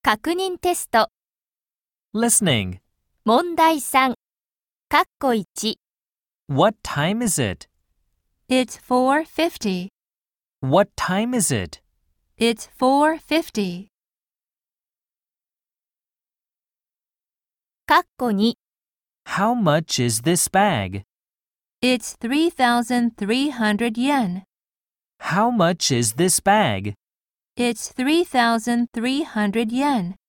確認テスト Listening. 問題3括弧1 What time is it? It's 4:50. What time is it? It's 4:50. 括弧2 How much is this bag? It's 3,300 yen. How much is this bag? It's 3,300 yen.